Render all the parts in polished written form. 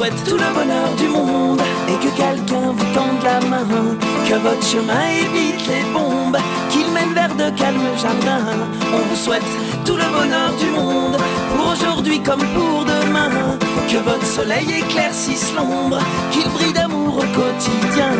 souhaite tout le bonheur du monde et que quelqu'un vous tende la main, que votre chemin évite les bombes, qu'il mène vers de calmes jardins. On vous souhaite tout le bonheur du monde, pour aujourd'hui comme pour demain, que votre soleil éclaircisse l'ombre, qu'il brille d'amour au quotidien.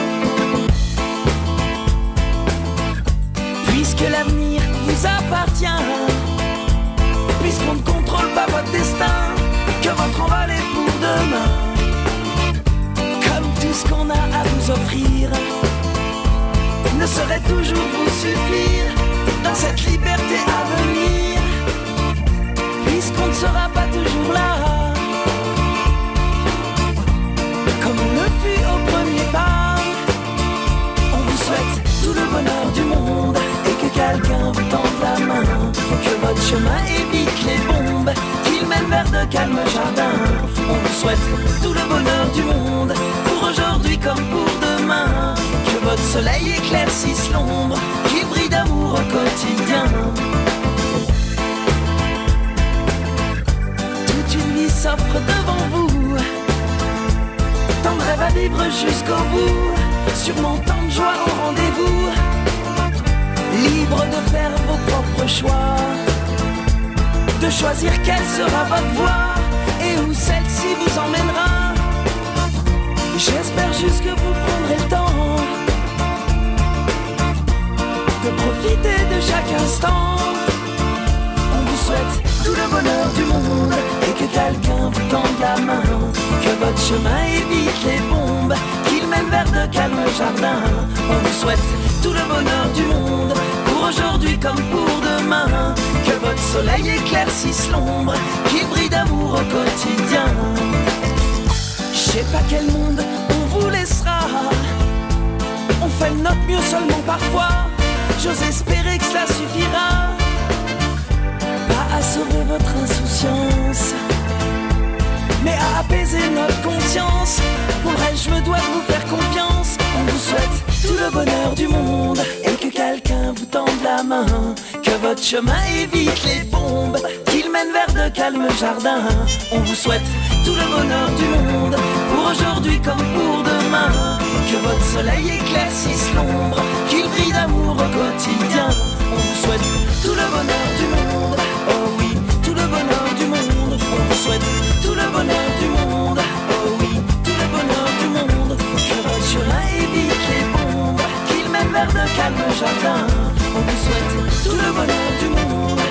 Puisque l'avenir vous appartient, puisqu'on ne contrôle pas votre destin, que votre envol est pour demain. Comme tout ce qu'on a à vous offrir ne saurait toujours vous suffire dans cette liberté à venir, puisqu'on ne sera pas toujours là, comme on le fut au premier pas. On vous souhaite tout le bonheur du monde et que quelqu'un vous tende la main, que votre chemin évite les bombes, qu'il mène vers de calmes jardins. On vous souhaite tout le bonheur du monde, pour aujourd'hui comme pour demain, que votre soleil éclaircisse l'ombre, qu'il brille d'amour au quotidien. Toute une vie s'offre devant vous, tant de rêves à vivre jusqu'au bout, sûrement tant de joie au rendez-vous, libre de faire vos propres choix, de choisir quelle sera votre voie et où celle-ci vous emmènera. J'espère juste que vous prendrez le temps de profiter de chaque instant. On vous souhaite tout le bonheur du monde et que quelqu'un vous tende la main, que votre chemin évite les bombes, qu'il mène vers de calmes jardins. On vous souhaite tout le bonheur du monde, pour aujourd'hui comme pour demain, que votre soleil éclaircisse l'ombre, qu'il brille d'amour au quotidien. Je sais pas quel monde on vous laissera, on fait de notre mieux seulement parfois, j'ose espérer que cela suffira, pas à sauver votre insouciance, mais à apaiser notre conscience. Pour le reste, je me dois de vous faire confiance. On vous souhaite tout le bonheur du monde et que quelqu'un vous tende la main, que votre chemin évite les bombes, qu'il mène vers de calmes jardins. On vous souhaite tout le bonheur du monde, pour aujourd'hui comme pour demain, que votre soleil éclaircisse l'ombre, qu'il brille d'amour au quotidien. On vous souhaite tout le bonheur du monde, oh oui, tout le bonheur du monde. On vous souhaite tout le bonheur du monde, oh oui, tout le bonheur du monde, que votre chemin évite les bombes, qu'il mène vers de calmes jardins. On vous souhaite tout le bonheur du monde.